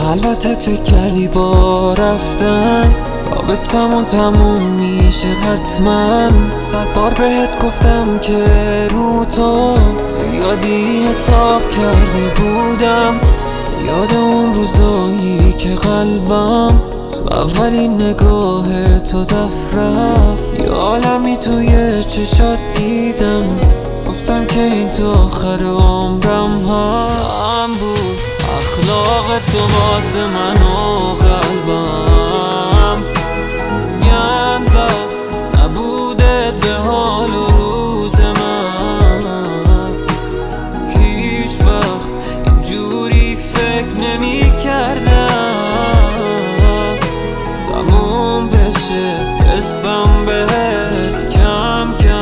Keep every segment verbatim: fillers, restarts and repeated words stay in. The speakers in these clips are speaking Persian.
خلوتت فکر کردی با رفتن رابطمون تموم میشه حتما. صد بار بهت گفتم که رو تو زیادی حساب کردی بودم. یاد اون روزایی که قلبم تو اولین نگاه تو زفت رفت. یه عالمی توی چشات دیدم، گفتم که این تو آخر عمرم هم بود. اخلاق تو واسه من و قلبم گند زد، نبودت به حال و روز من. هیچ وقت اینجوری فکر نمی کردم تموم بشه قسم بهت کم کم.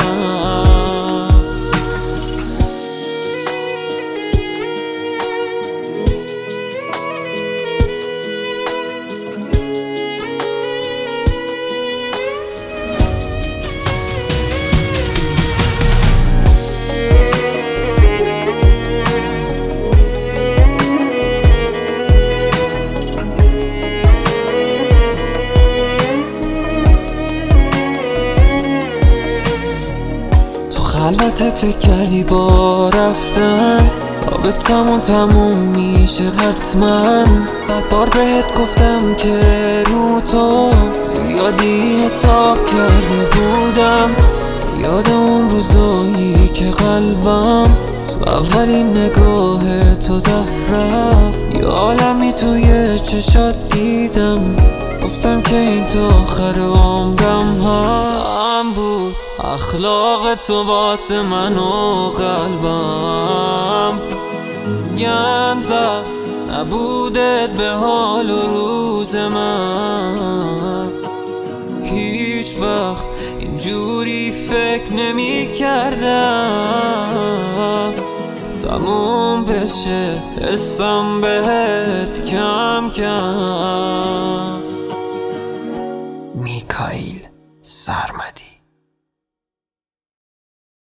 خلوتت فکر کردی با رفتن رابطمون تموم میشه حتما. صد بار بهت گفتم که رو تو زیادی حساب کرده بودم. یاد اون روزایی که قلبم تو اولین نگاه تو زفت رفت. یه عالمی توی چشات دیدم، گفتم که این تو آخر عمرم هم بود. اخلاق تو واسه من و قلبم گند زد، نبودت به حال و روز من. هیچ وقت اینجوری فکر نمی کردم تموم بشه حسم بهت کم کم. میکائیل سرمایه